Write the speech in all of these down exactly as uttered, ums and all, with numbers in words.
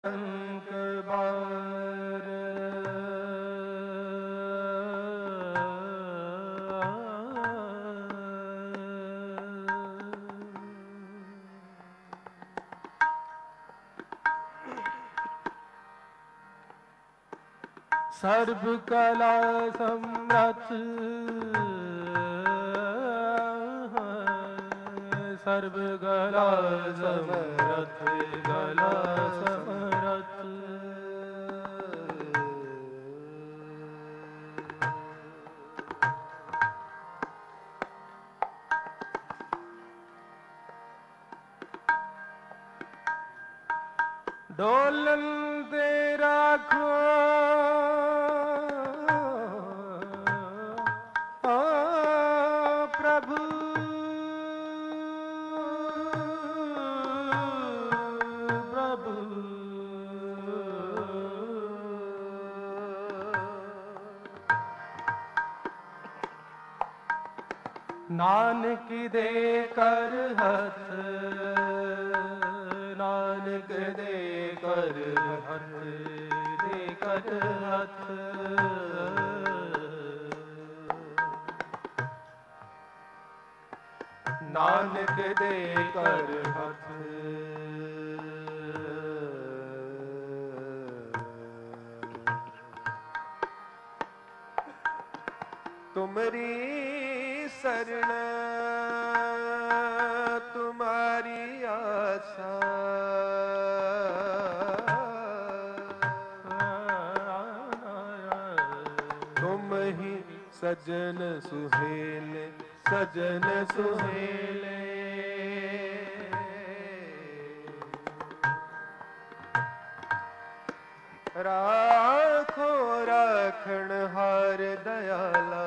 अंक बार सर्व कला समरथ सर्व कला समरथ कला समरथ डोलन दे राखो ओ प्रभु प्रभु नानक दे कर हथ नानक दे कर हथ दे कर हथ नानक दे कर हथ तुमरी शरण तुम्हारी आशा तुम ही सजन सुहेले सजन सुहेले राखो राखण हार दयाला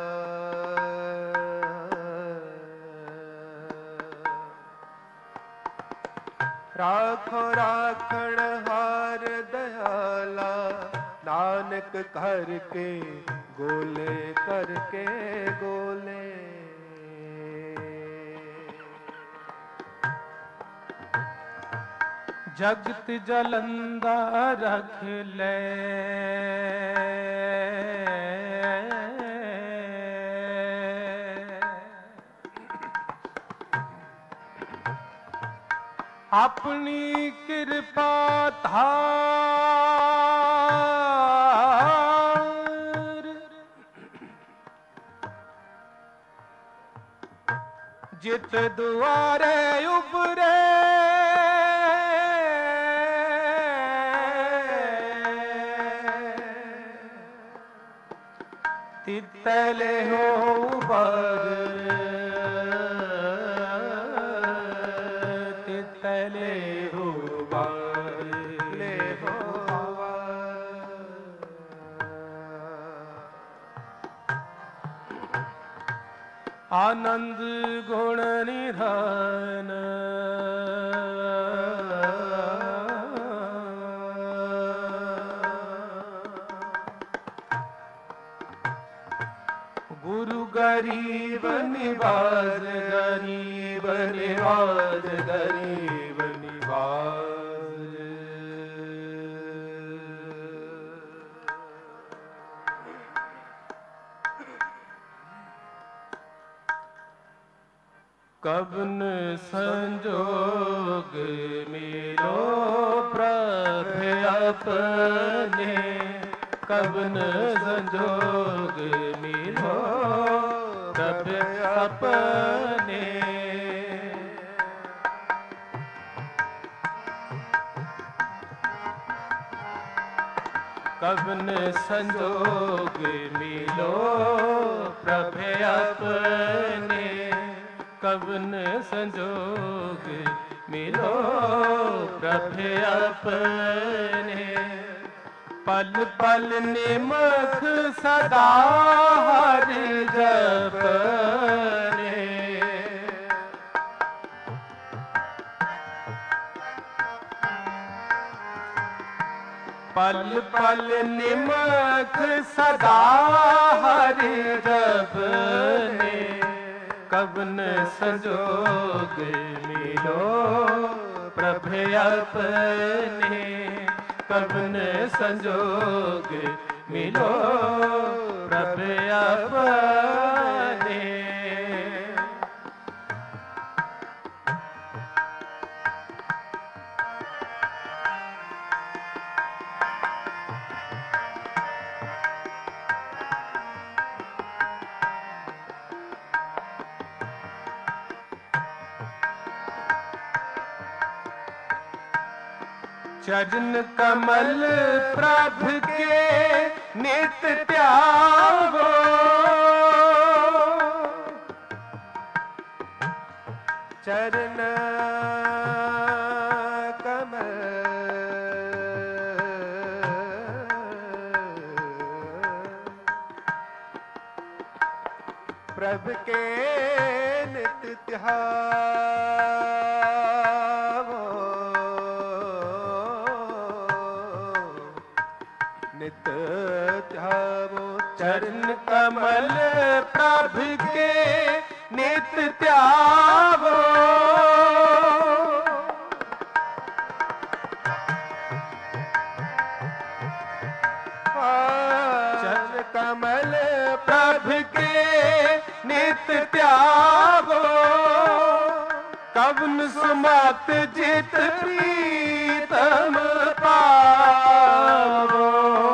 राखो राखण हार दयाला नानक करके गोले करके गोले जगत जलंदा रख ले अपनी कृपा धार जित दुआरे उबरे तितले हो बर तितले हो बर ले हो आनंद गुण निधान गुरु गरीब निवाज गरीब निवाज गरीब निवाज कवन संजोग मिलो प्रभ अपने कवन संजोग मिलो प्रभ अपने कवन संजोग मिलो प्रभ अपने कवन संजोग मिलो प्रभ अपने पल पल निमख सदा हर जपने पल पल निमख सदा हर जपने कवन संजोग मिलो प्रभ अपने कबन संजोग मिलो प्रभ अपने। चरण कमल प्रभ के नित त्यागो, चरण कमल प्रभ के नित त्यागो, नित त्यागो। चरण कमल प्रभ के नित त्यागो, चरण कमल प्रभ के नित त्यागो, कवन सुमत जित प्रीतम पावो।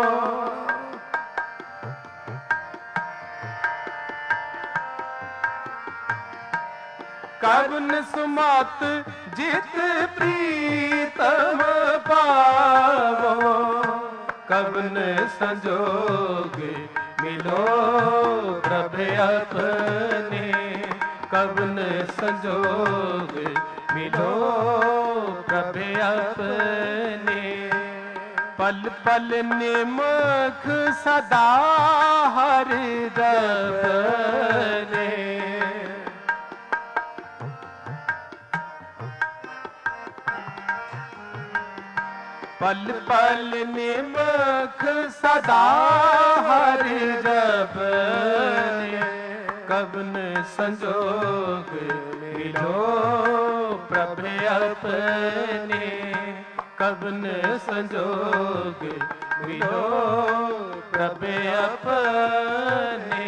कवन सुमत जित प्रीतम पावो, कवन संजोग मिलो प्रभ अपने। कवन संजोग मिलो प्रभ अपने। पल पल निमख सदा हरि रबने। पल पल निमख सदा हरि रबने। कवन संजोग मिलो प्रभ अपने। कवन संजोग मिलो प्रभ अपने।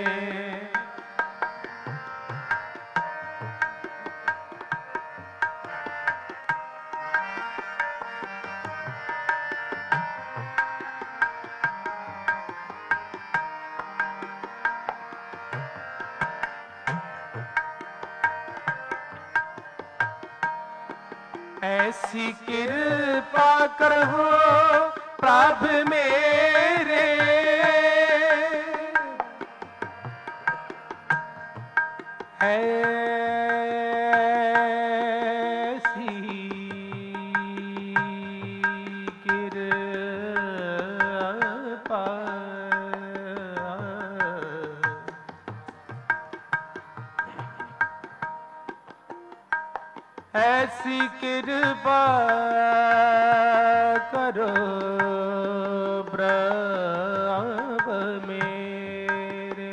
ऐसी कृपा करहो प्रभ मेरे। ऐसी कृपा ऐसी कृपा करो प्रभ मेरे।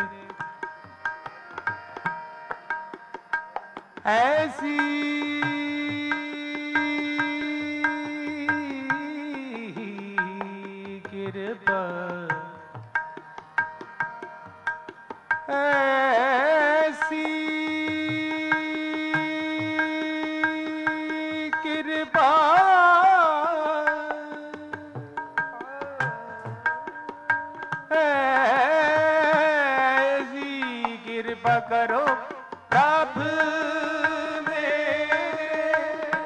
ऐसी कृपा ऐसी कृपा ऐसी कृपा करो प्रभ मेरे।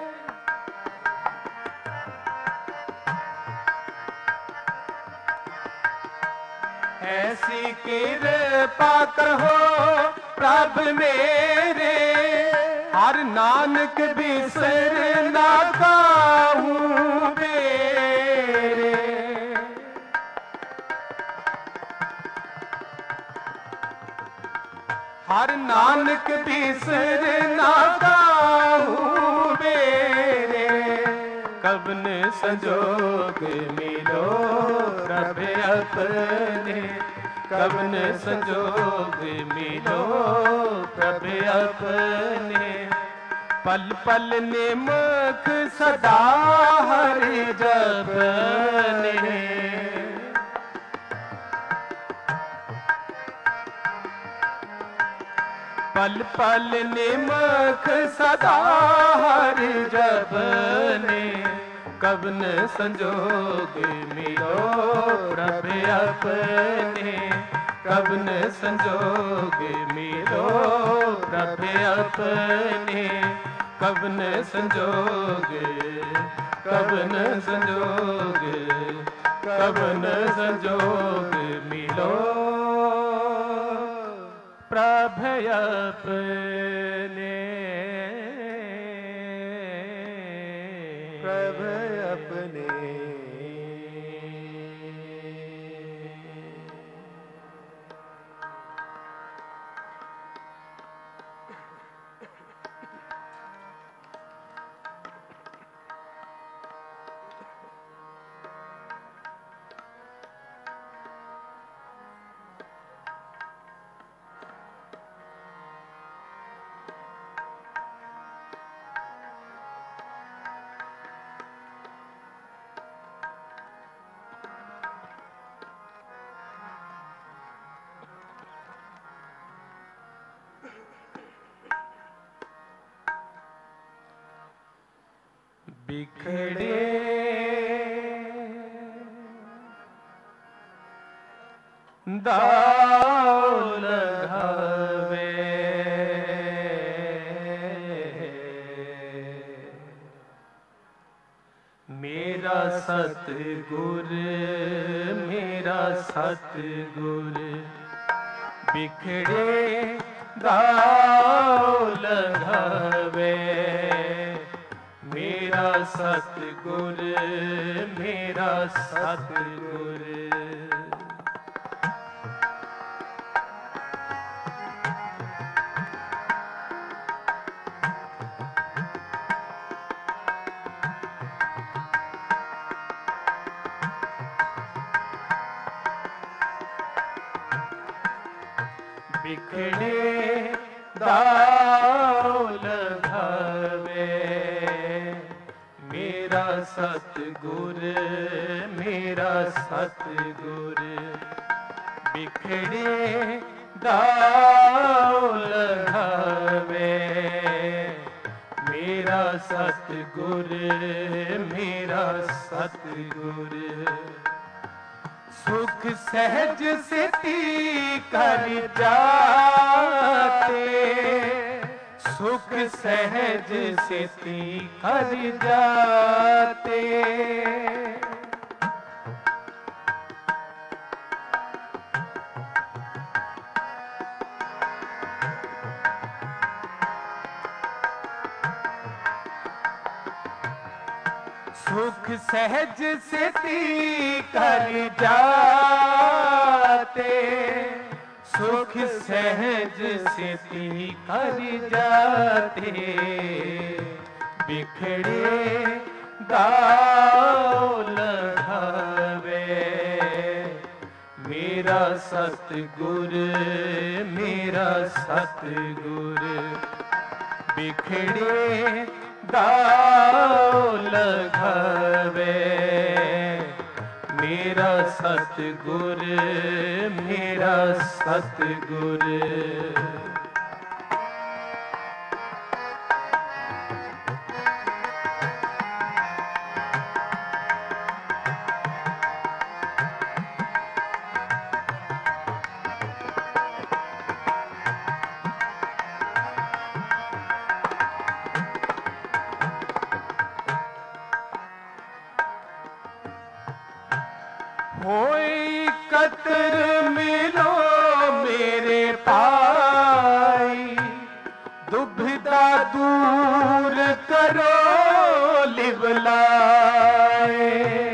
ऐसी कृपा करो प्रभ मेरे। हर नानक बिसर ना काहूँ मेरे। हर नानक बिसर ना काहूँ मेरे। कवन संजोग मिलो प्रभ अपने। कवन संजोग मिलो प्रभ अपने। पल पल निमक सदा हरि जपने, पल पल निमक सदा हरि जपने, कवन संजोग मिलो प्रभु अपने, कवन संजोग मिलो प्रभु अपने, कवन संजोग, कवन संजोग, कवन संजोग मिलो प्रभु अपने, प्रभु अपने। बिखड़े दाव लगावे, मेरा सतगुर, मेरा सतगुर, बिखड़े दाव लगावे, मेरा सतगुर, मेरा सतगुर। बिखड़े दाव लगावे, मेरा सतगुर, मेरा सतगुर, बिखड़े दाव लगावे, मेरा सतगुर, मेरा सतगुर। सुख सहज सिद्धि कर जाते, सुख सहज सिद्धि कर जाते, सुख सहज सिद्धि कर जाते, सुख सहज सिद्धि कर जाते, बिखड़े दाव लगावे, मेरा सतगुर, मेरा सतगुर, बिखड़े दाव लगावे, मेरा सतगुर, मेरा सतगुर। होई कतर मिलो मेरे पाई, दुविधा दूर करो लिवलाए,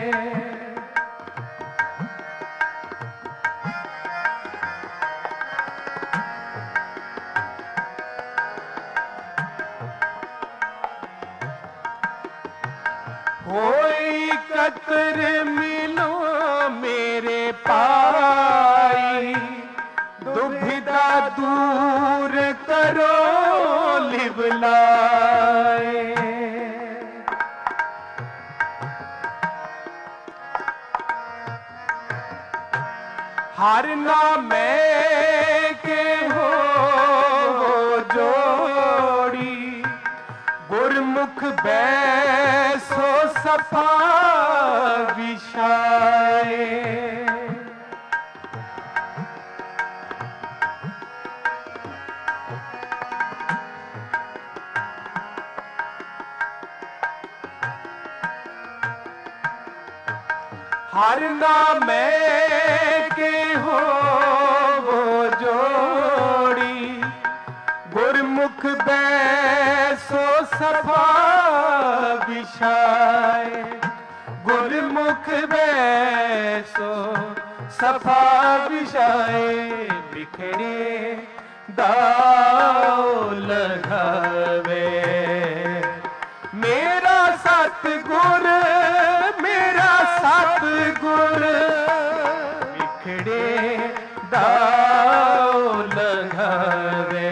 होई कतर मिलो मेरे पाई, दुविधा दूर करो लिवलाए, हर नामे के हो जोड़ी, गुरमुख बैसो सफा विषाए। हर नामे के हो वो जोड़ी, गुरमुख बैसो सफा विषाए। गुरमुख बैसो सफा विषाए, बिखरे दाव लगावे। मेरा सतगुर मेरा सतगुर, बिखड़े दाव लगावे।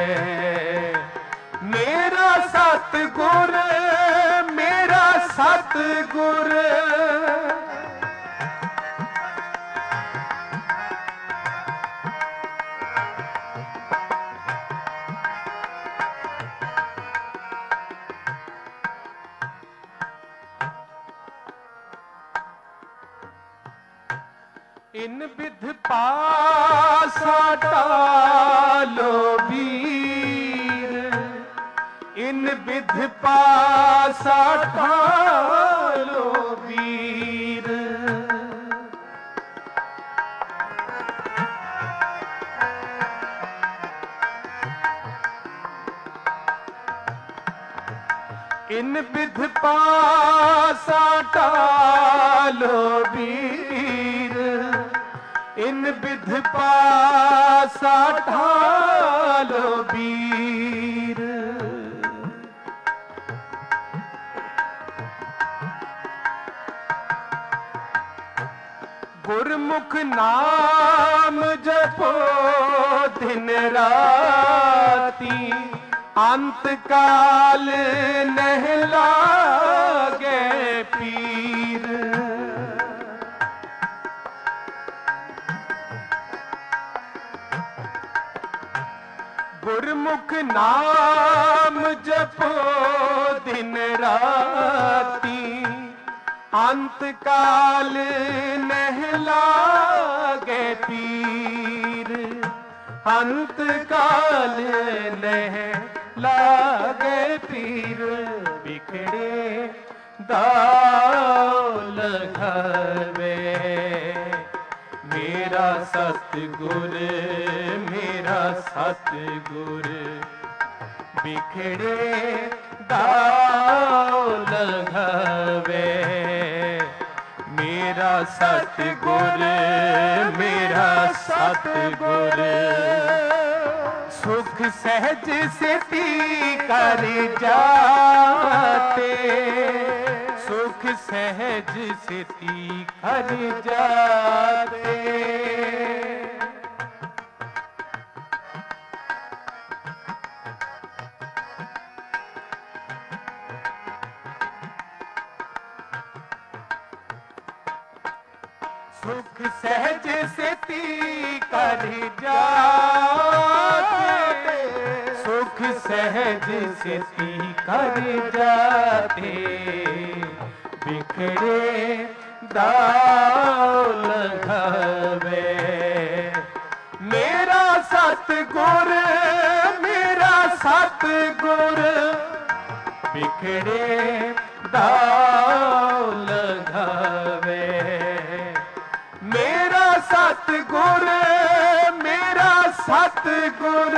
मेरा सतगुर मेरा सतगुर, इन विध पासा टालो वीर, इन विध पासा टालो वीर। इन विध पासा टालो वीर, इन विध पासा ढालो वीर। गुरमुख नाम जपो दिन राती, अंत काल नहला गए पीर। गुरमुख नाम जपो दिन राती, अंत काल नहला गए पीर। अंत काल नहला गए पीर, बिखड़े दाव लगावे। मेरा सतगुर मेरा सतगुर, बिखड़े दाव लगावे। मेरा सतगुर मेरा सतगुर, सुख सहज सिद्धि कर जाते। सुख सहज सिद्धि कर जाते। सुख सहज सिद्धि कर जाते। सुख सहज सिद्धि कर जाते, बिखड़े दाव लगावे। मेरा सतगुर मेरा सतगुर, बिखड़े दाव लगावे। मेरा सतगुर मेरा सतगुर,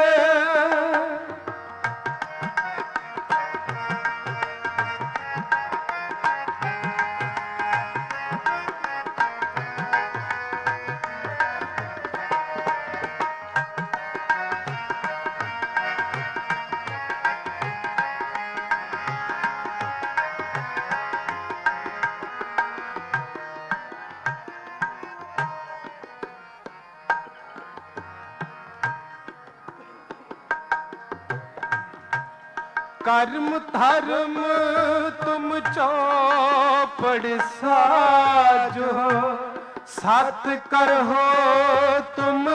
कर्म धर्म तुम चौपड़ साजो, सत करहो तुम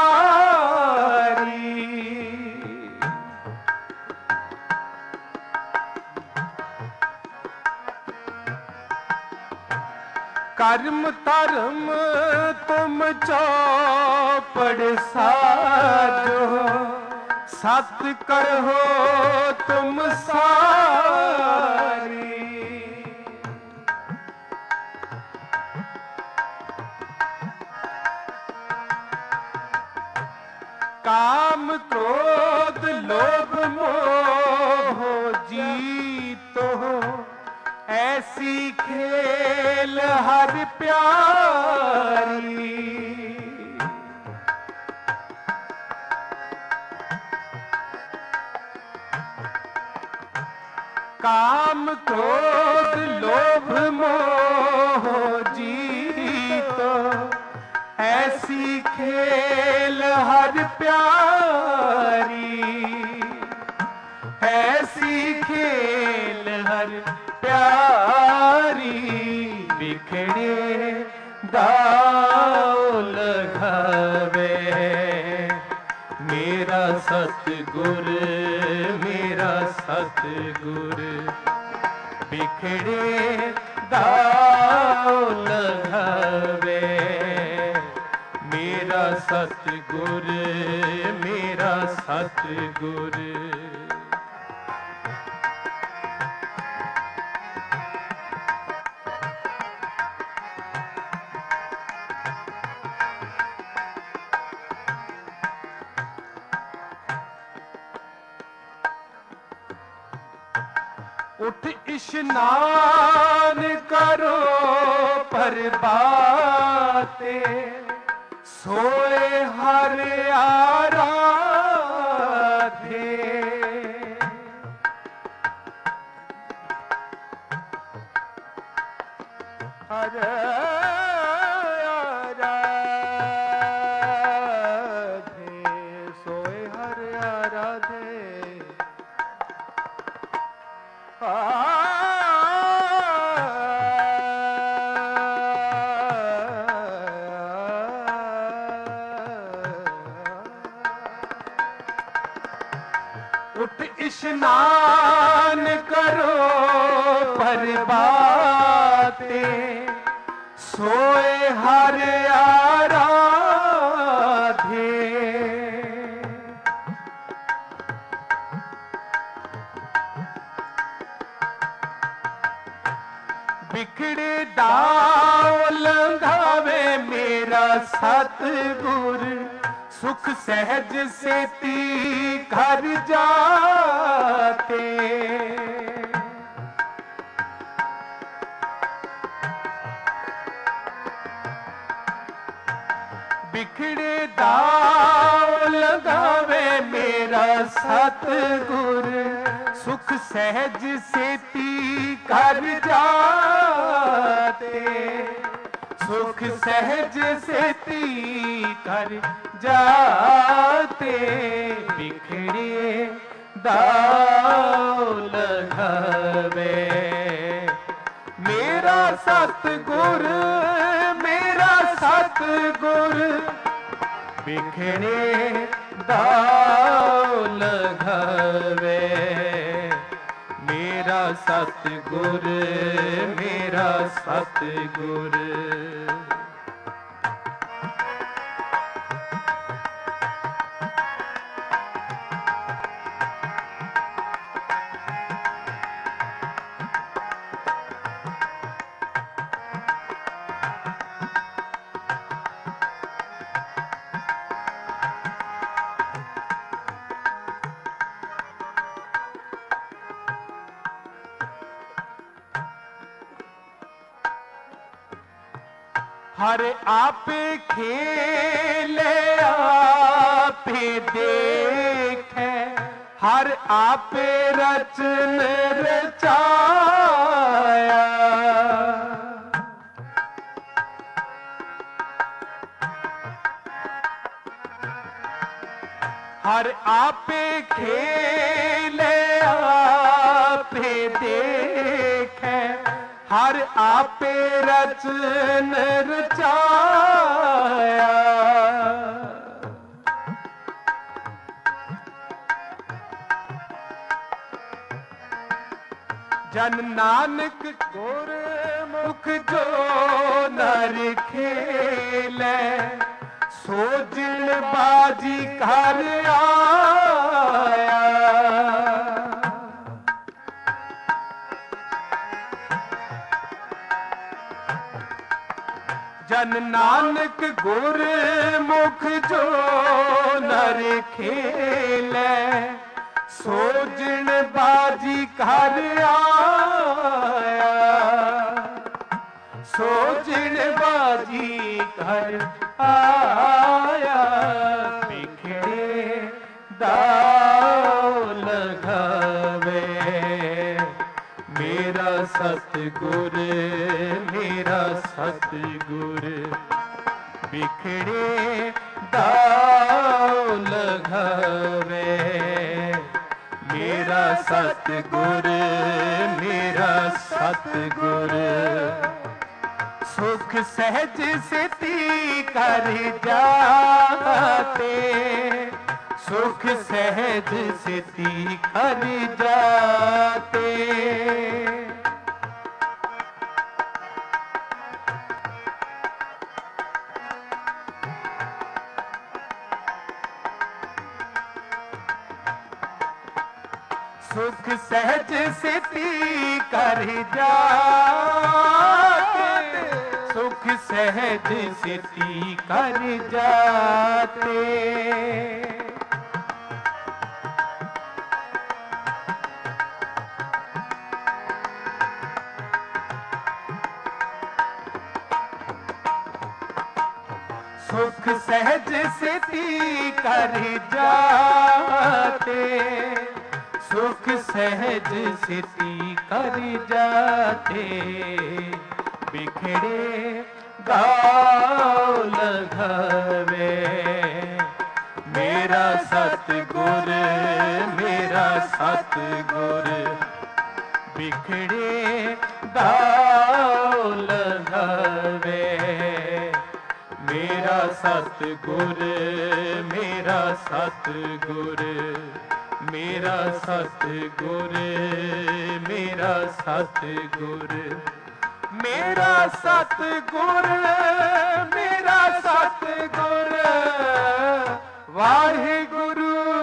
सारी। कर्म धर्म तुम चौपड़ साजो, सत करहो तुम सारी। काम क्रोध लोभ मोह जीतो, ऐसी खेल हर प्यारी। काम क्रोध लोभ मोह जीतो, ऐसी खेल हर प्यारी। ऐसी खेल हर प्यारी। बिखड़े दाव लगावे मेरा सतगुर, मेरा सतगुर। बिखड़े दाव लगावे मेरा सतगुर, मेरा सतगुर। उठ इशनान करो प्रभाते, सोए हर आराधे। हर आराधे, सोए हर आराधे। उठ इशनान करो प्रभाते, सोए हर आराधे। बिखड़े दाव लंघावे मेरा सतगुर, सुख सहज सेती घर जाते। बिखड़े दाव लगावे मेरा सतगुर, सुख सहज सेती घर जाते। सुख सहज सेती कर जाते। बिखड़े दाव लगावे मेरा सतगुर, मेरा सतगुर। बिखड़े दाव लगावे मेरा सतगुर, मेरा सतगुर। हर आपे खेले आपे देखे, हर आपे रचन रचाया। हर आपे खेले आपे देखे, हर आपे रचन रचाया। जन नानक ਗੁਰ मुख जो नर खेले सो जिन बाजी घर आया। जन नानक गुर मुख जो नर खेले सो जिन बाजी घर आया। सो जिन बाजी घर आया बिखड़े दाव लगावे। मेरा सतगुर मेरा सतगुर बिखड़े दाव लगावे। मेरा सतगुर मेरा सतगुर सुख सहज सिद्धि कर जाते। सुख सहज सिद्धि कर जाते। सुख सहज सिद्धि कर जाते। सुख सहज सिद्धि कर जाते। सुख सहज सिद्धि कर जाते। सुख सहज सिद्धि कर जाते। बिखड़े दाव लगावे। मेरा सतगुर मेरा सतगुर बिखड़े दाव लगावे। मेरा सतगुर मेरा सतगुर मेरा सतगुर मेरा सतगुर मेरा सतगुर मेरा सतगुर वाहिगुरु।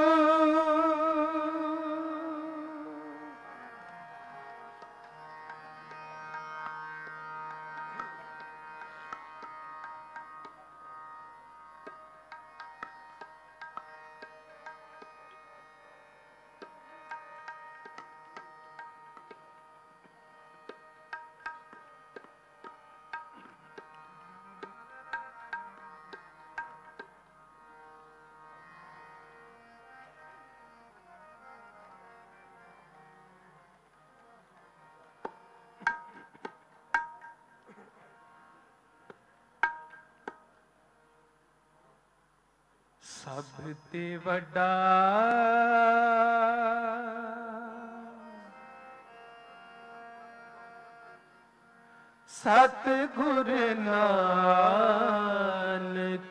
ਸਭ ਤੇ ਵੱਡਾ ਸਤਿਗੁਰ ਨਾਨਕ।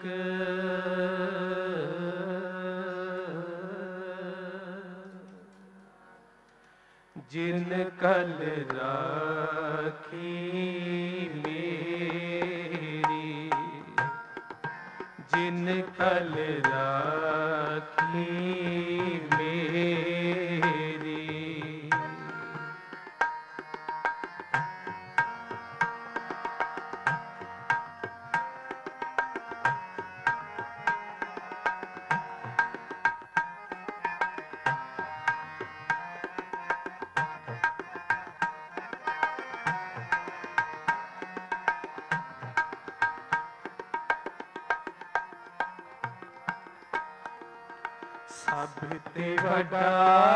ਜਿਨ ਕਲ ਰਾਖੀ ਮੇਰੀ जिन कल राखी मेरी। ਸਭ ਤੇ ਵੱਡਾ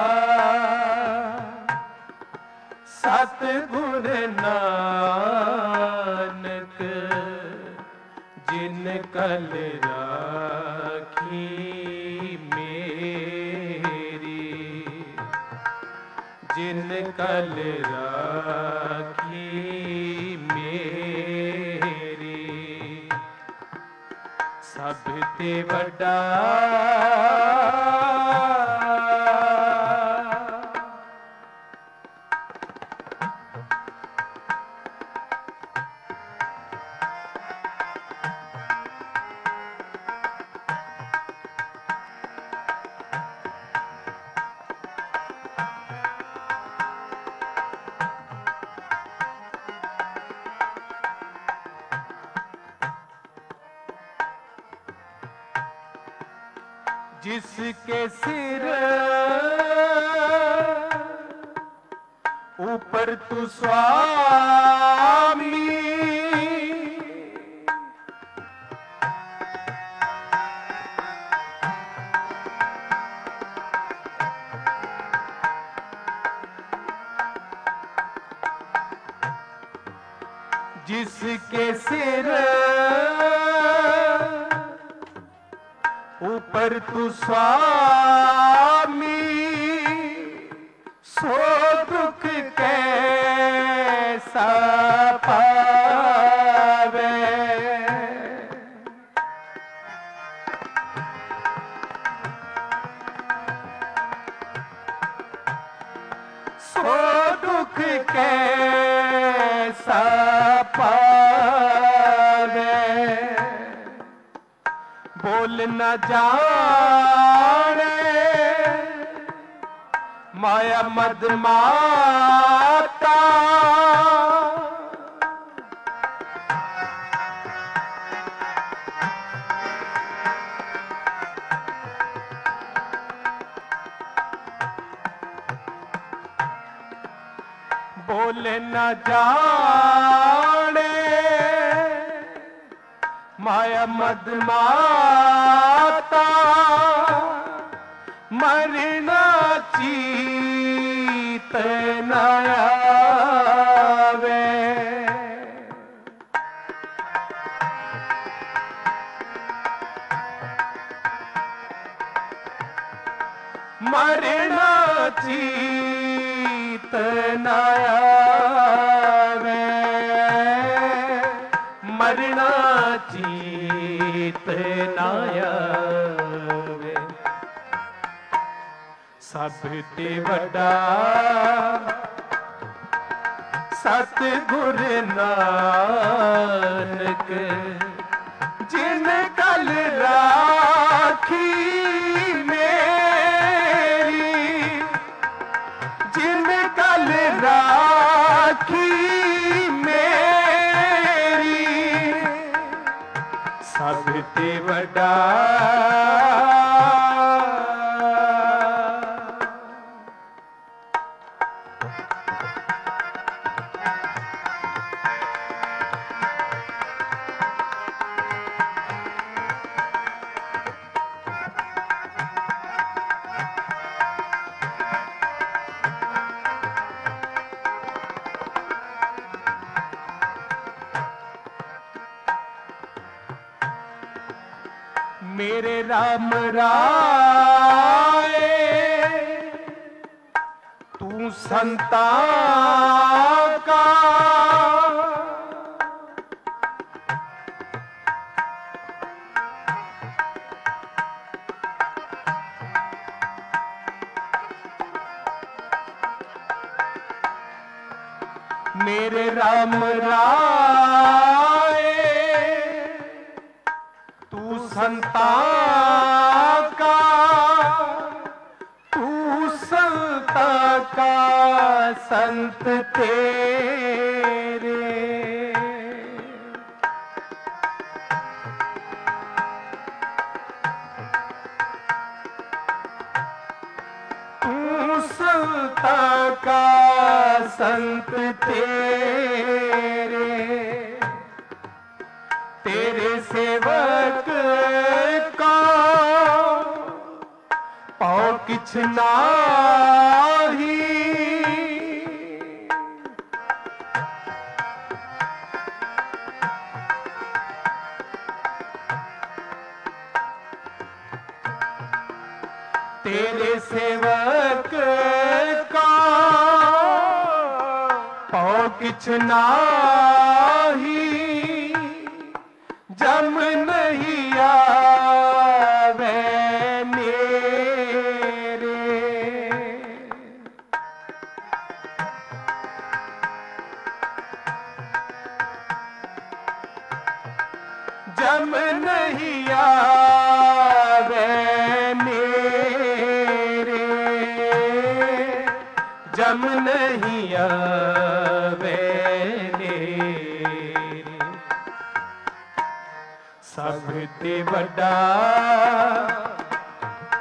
ਸਤਿਗੁਰ ਨਾਨਕ। ਜਿਨ ਕਲ ਰਾਖੀ ਮੇਰੀ ਜਿਨ ਕਲ ਰਾਖੀ ਮੇਰੀ। ਸਭ ਤੇ ਵੱਡਾ जिसके सिर ऊपर तू स्वामी, जिसके सिर ऊपर तू स्वामी, सो दुख कैसा पावे। सो दुख कैसा पावे। बोल न जाने माया मद माता, बोल न जाने माया मद माता, मरना चीत न आवे। मरना चीत न आवे। मरना चीत न आवे। सब ते वड्डा सतगुर नानक, जिन कल राखी मेरी, जिन कल राखी मेरी, सब ते वड्डा मेरे राम राय, तू संता का मेरे राम राय, तू संता का, तू संता का संत तेरे। तू संता का संत तेरे, तेरे सेवक का पाँव किछ नाही। तेरे सेवक का पाँव किछ नाही, जम नहीं आवे मेरे। जम नहीं आवे मेरे, जम नहीं आवे मेरे। सब ते वड्डा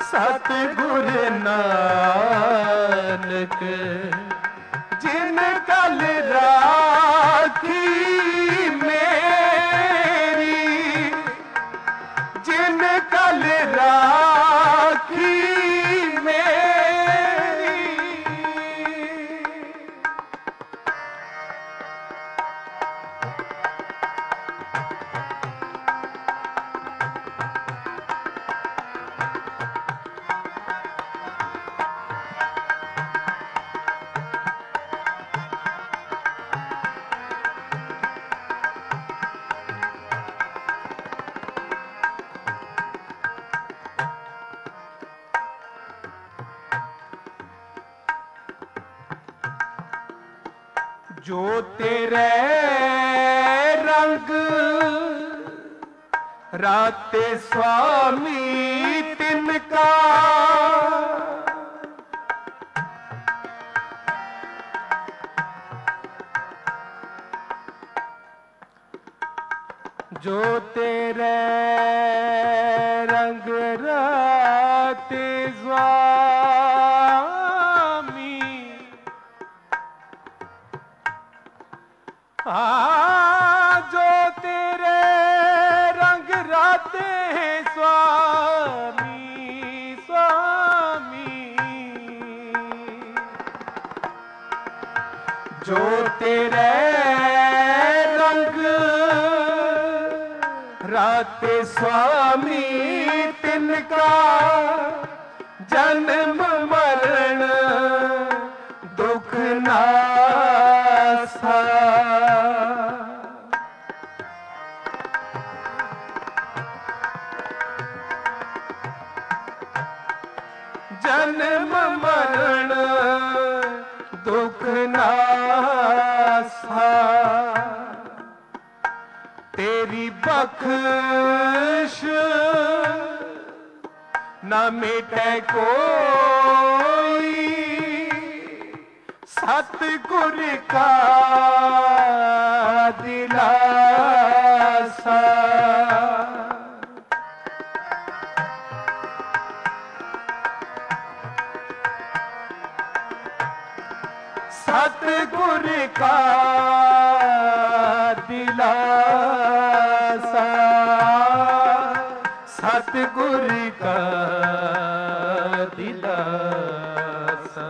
सतगुर नानक जिन कल राखी मेरी, जिन कल राखी मेरी। जो तेरे रंग राते स्वामी तिनका, जो तेरे रंग राते स्वामी, हाँ जो तेरे रंग राते हैं स्वामी, स्वामी। जो तेरे रंग राते स्वामी तिनका, जन्म मरण दुख नासा। जन्म मरण दुख नासा। तेरी बख्श न मिटे कोई, सतगुर का दिलासा। सतगुर का दिलासा, सतगुर का दिलासा।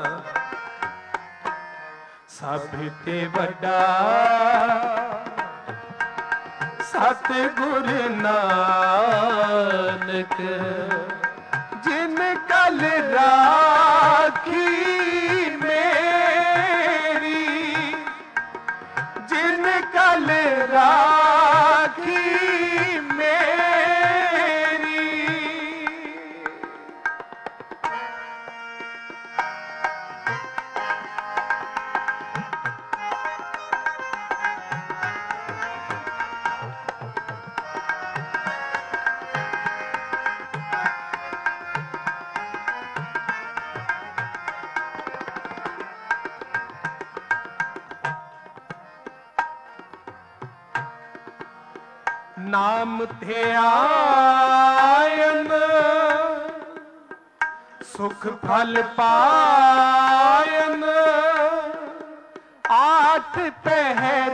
सब ते बड़ा सतगुर नानक, जिन कल राखी मेरी, जिन कल राखी मेरी। नाम थे आयन सुख फल पायन, आठ पहर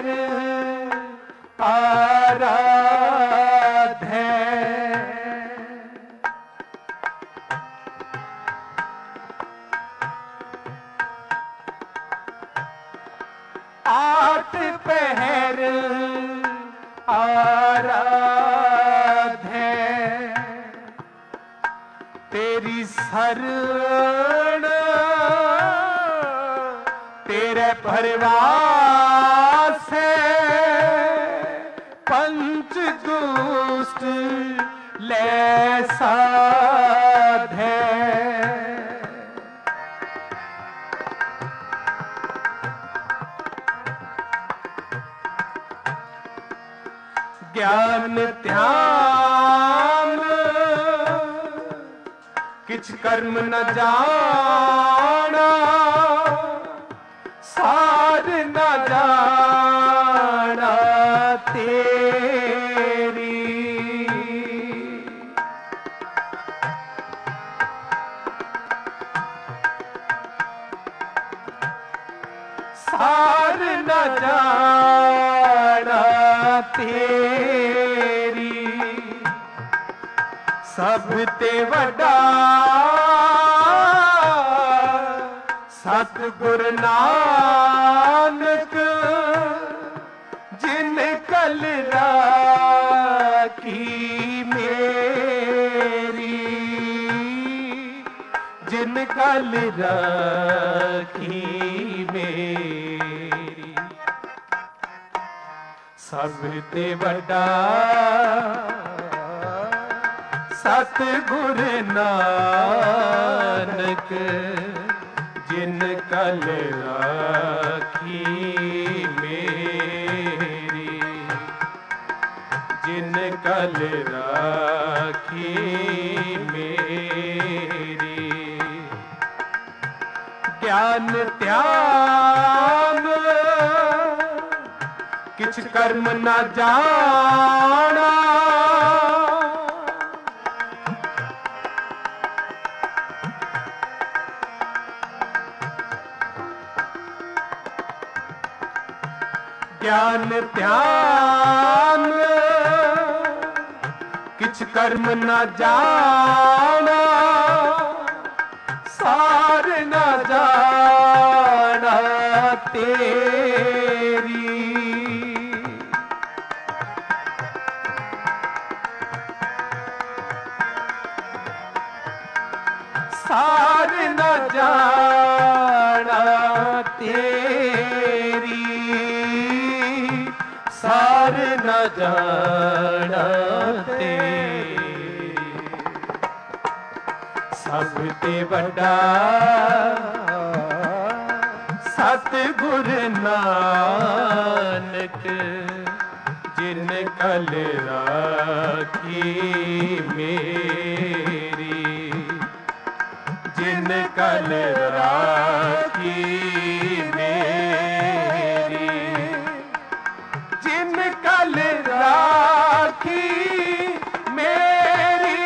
आराधे। आठ पहर आराधे। तेरी शरण तेरे परिवार से, पंच दुष्ट ले साधे। ज्ञान ध्यान किछ कर्म न जाना, सार न जाना तेरी। जाना तेरी सब ते वड्डा सतगुरु नानक जिन कल राखी मेरी जिन कल राखी मेरी सब ते वड्डा सतगुरु नानक जिन कल राखी मेरी जिन कल राखी मेरी ज्ञान ध्यान किछ कर्म न जाना ज्ञान ध्यान किछ कर्म न जाना सार न जाना तेरी सार न जाना तेरी सार न जाना तेरी सब ते वड्डा सतगुरु नानक जिन कल राखी मेरी जिन कल राखी मेरी जिन कल राखी मेरी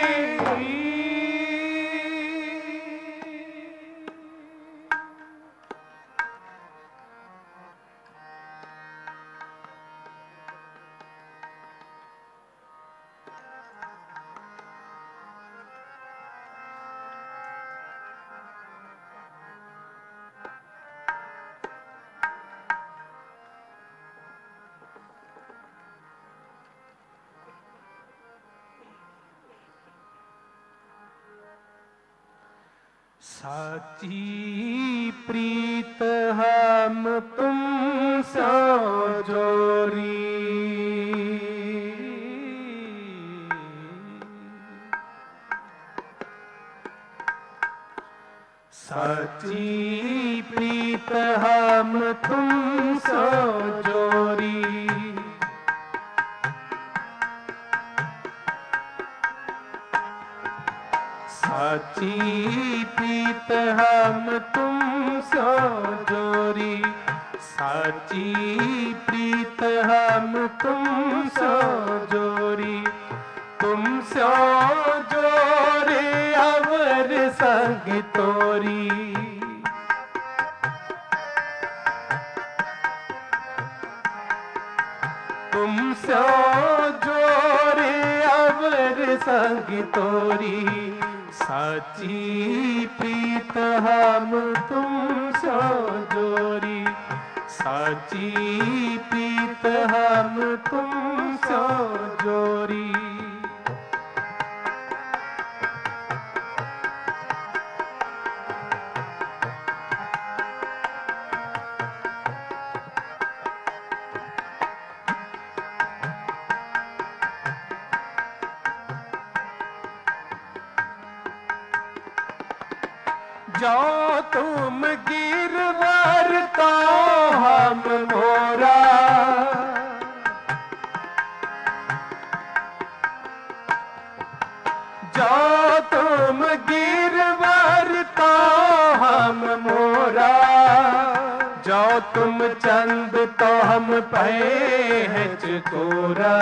साची प्रीत हम तुम सो जोरी साची प्रीत हम तुम सो जोरी साची प्रीत हम तुम सो जोरी साची प्रीत हम तुम सो जोरी तुम सो जोरे अवर संग तोरी तुम सो जोरे अवर संग तोरी साची प्रीत हम तुम सो जोरी साची प्रीत हम तुम सो जोरी जो तुम गिरवर तो हम मोरा जो तुम गिरवर तो हम मोरा जो तुम चंद तो हम पहच कोरा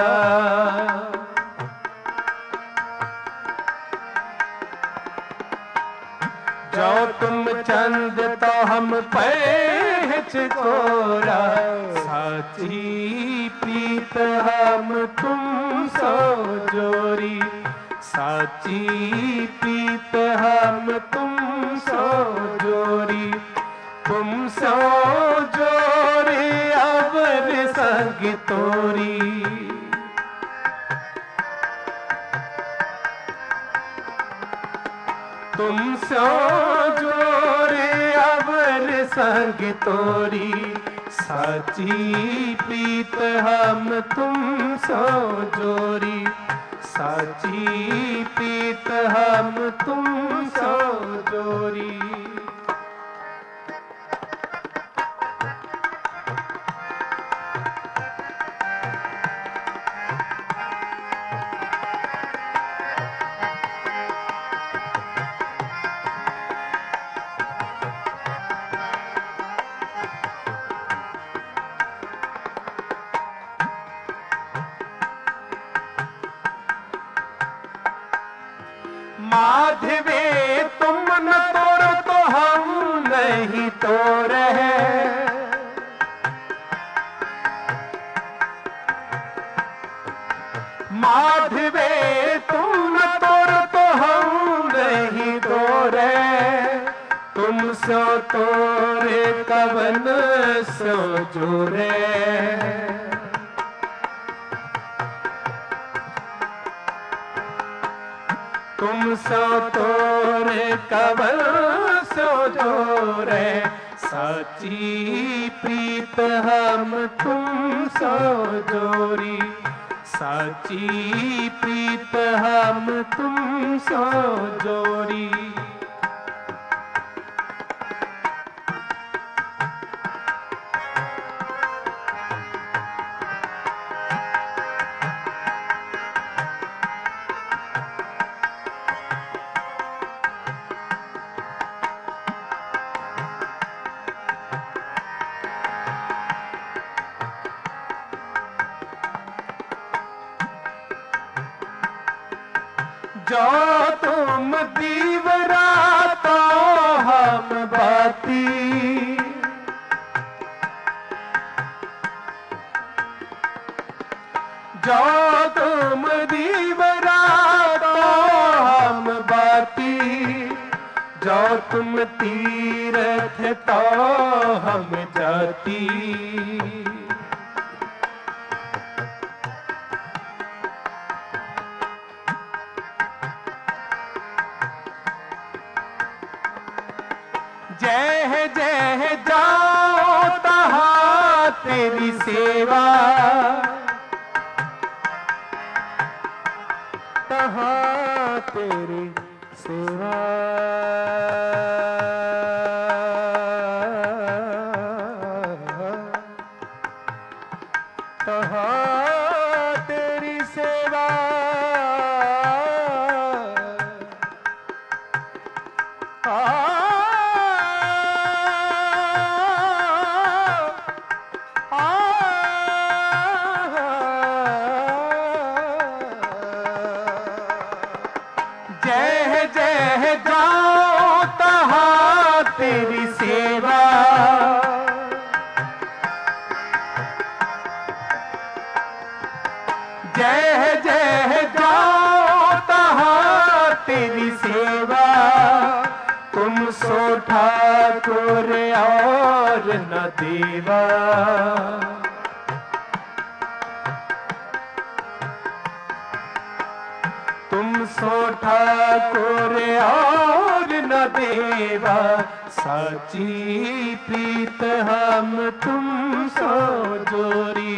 जो तुम चंद तो हम पैच कोरा। साची प्रीत हम तुम सो जोरी, साची प्रीत हम तुम सो जोरी। तुम सो जोरी अवर संग तोरी, तुम सो जोरे अवर संग तोरी। साची प्रीत हम तुम सो जोरी, साची प्रीत हम तुम सो जोरी। माधवे तुम न तोड़ो तो हम नहीं तोड़े, माधवे तुम न तोड़ो तो हम नहीं तोड़े। तुम सो तोरे कवन सो जोरे, तुम सो तोरे कवन सो जोरे। साची प्रीत हम तुम सो जोरी, साची प्रीत हम तुम सो जोरी। जो तुम दीवरा तो हम बाती, जो तुम दीवरा तो हम बाती। जो तुम तीरथ तो हम जाती, जय जय जाओ तहाँ तेरी सेवा, तहाँ तेरी सेवा। तहाँ तेरी सेवा, जय जय जाओ तहाँ तेरी सेवा। जय जय जाओ तहाँ तेरी सेवा। तुम सो ठाकुर और न देवा, तुम सो ठाकुर और न देवा। साची प्रीत हम तुम सो जोरी,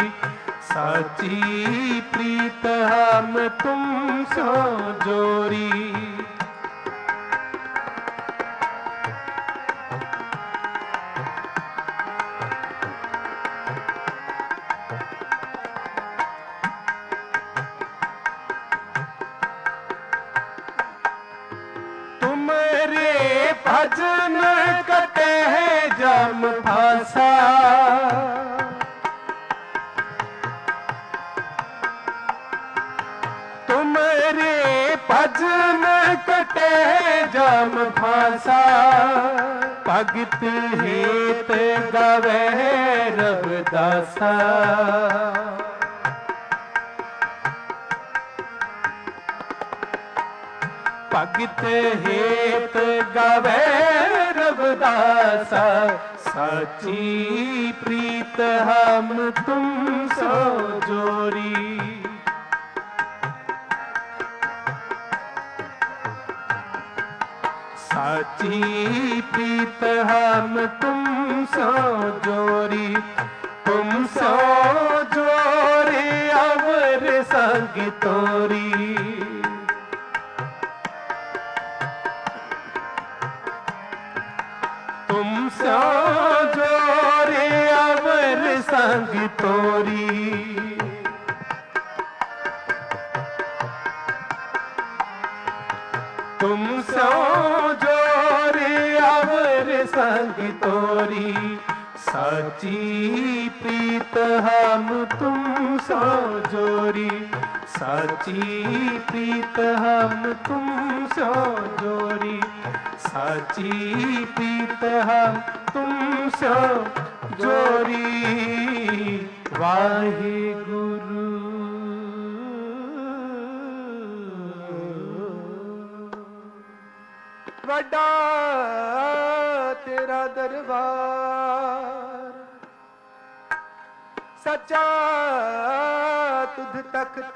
साची प्रीत हम तुम सो जोरी। भजन कटे जम फांसा, तुम्हारे भजन कटे जम फांसा। भगत हेत गवे रविदासा। भगत हेत गवे रविदासा, साची प्रीत हम तुम सो जोरी। साची प्रीत हम तुम सो जोरी, तुम सो जोरी अवर संग तोरी। तुम सो जोरी अवर संग तोरी। तुम सो जोरी अवर संग तोरी, साची प्रीत हम तुम सो जोरी। साची प्रीत हम तुम सो जोरी, साची प्रीत हम तुम सो जोरी। वाहिगुरु वड्डा तेरा दरबार, सच्चा तुध तख्त।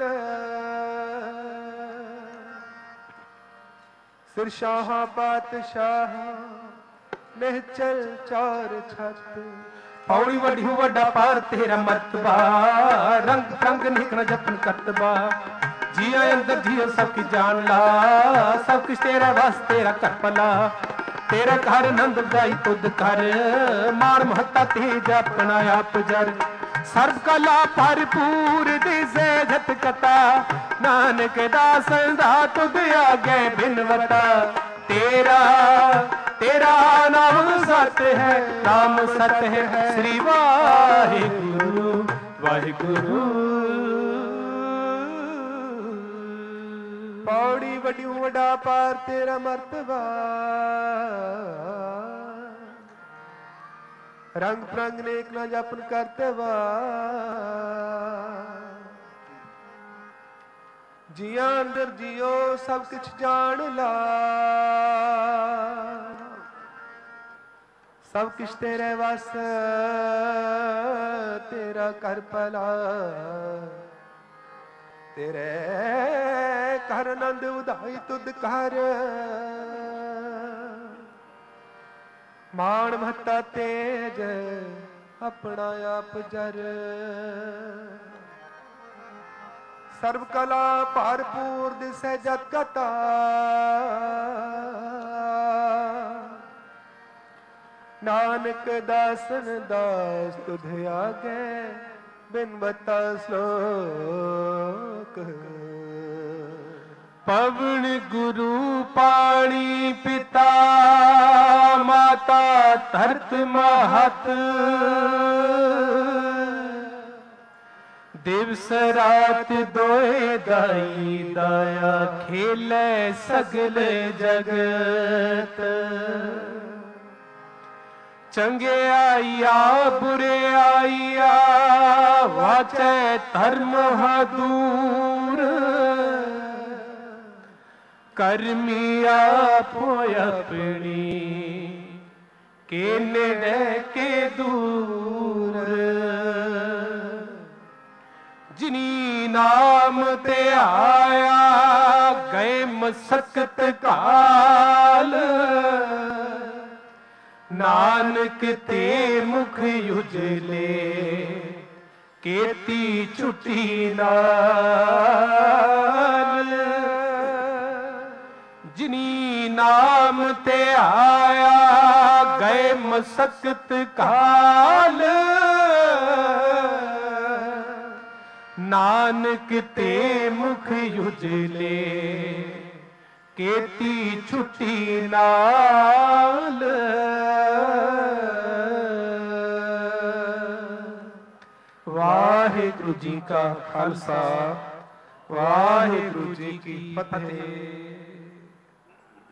सिर शाह पातशाह निहचल चार छत। पौड़ी वड्डी वड्डा पार तेरा मर्तबा, रंग रंग निकल जपन करतबा। जिया अंदर जियो सब की जान ला, सब कुछ तेरा बस तेरा कर पला। तेरा घर नंद गाई तुद कर, मार महता तेज अपना आप जर। सर्व कला भरपूर दिसे झट कथा, नानक दास दा तुद आगे बिनवता। तेरा तेरा नाम सत्य है, नाम सत्य है श्री वाहिगुरु वाहिगुरु। पौड़ी वड्डी वड्डा पार तेरा मर्तबा, रंग प्रंग नेक ना जपन करतबा। जिया अंदर जियो सब कुछ जान ला, सब कुछ तेरे वस तेरा कर पला। तेरे कर नंद उदाई तुद कर, मान महता तेज अपना आप जर। सर्व कला भरपूर दिसै जत कता, नानक दासन दास तुध आगे बिनवता श्लोक। पवन गुरु पाणी पिता, माता धरत महत। दिवस रात दोए दाई दाया, खेले सगल जगत। चंगे आइया बुरे आइया, वाचे धर्म दूर। कर्मी आपो अपनी, के नेड़े के दूर। जिनी नाम ते आया, गए मसकत काल। नानक ते मुख उजले, केती छुट्टी नाल। जिनी नाम ते आया, गए मसकत काल। नानक ते मुख उजले, केती छुट्टी नाल। वाहिगुरु जी का खालसा, वाहिगुरु जी की फतेह।